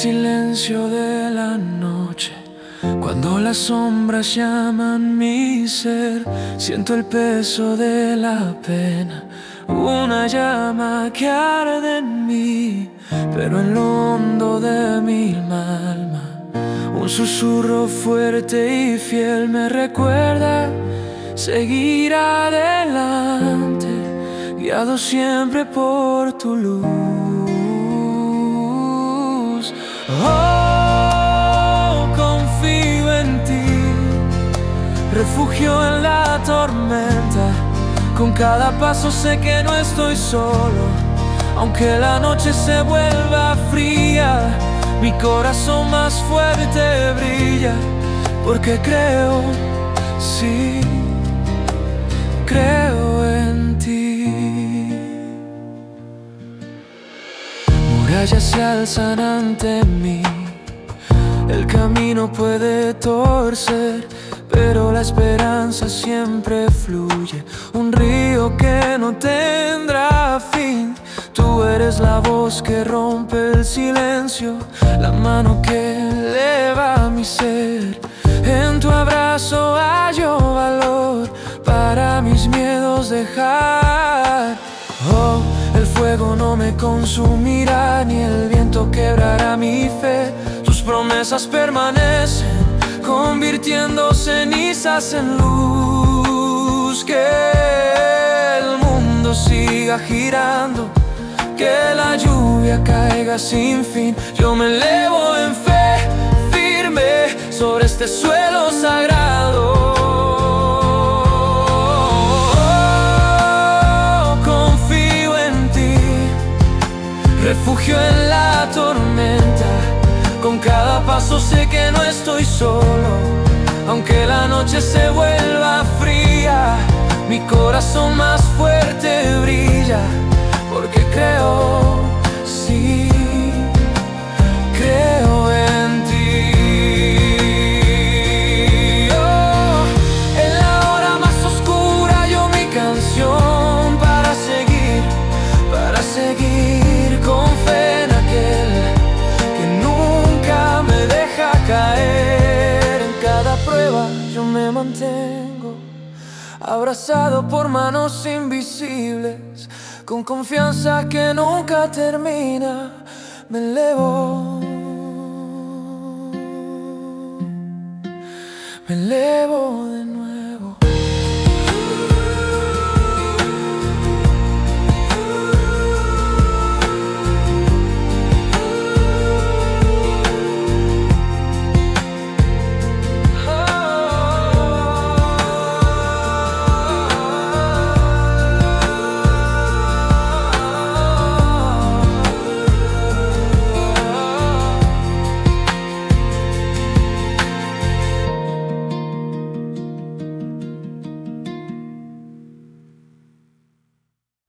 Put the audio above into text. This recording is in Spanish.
silencio de la noche, cuando las sombras llaman mi ser, siento el peso de la pena, una llama que arde en mí, pero en lo hondo de mi alma, un susurro fuerte y fiel me recuerda seguir adelante, guiado siempre por tu luz. Oh, confío en ti, refugio en la tormenta. Con cada paso sé que no estoy solo, aunque la noche se vuelva fría, mi corazón más fuerte brilla, porque creo, sí, creo en ti. Murallas se alzan ante mí, el camino puede torcer, pero la esperanza siempre fluye, un río que no tendrá fin. Tú eres la voz que rompe el silencio, la mano que eleva mi ser. En tu abrazo hallo valor para mis miedos dejar. Oh, el fuego no me consumirá, ni el viento quebrará mi fe. Tus promesas permanecen, convirtiendo cenizas en luz. Que el mundo siga girando, que la lluvia caiga sin fin. Yo me elevo en fe, firme sobre este suelo sagrado. Oh, confío en ti, refugio en la tormenta. Con cada paso sé que no estoy solo, aunque la noche se vuelva fría, mi corazón más fuerte brilla, porque creo, sí, creo en ti. Oh, en la hora más oscura yo mi canción para seguir con fe en aquel que nunca me deja caer. En cada prueba yo me mantengo abrazado por manos invisibles, con confianza que nunca termina. Me elevo de nuevo.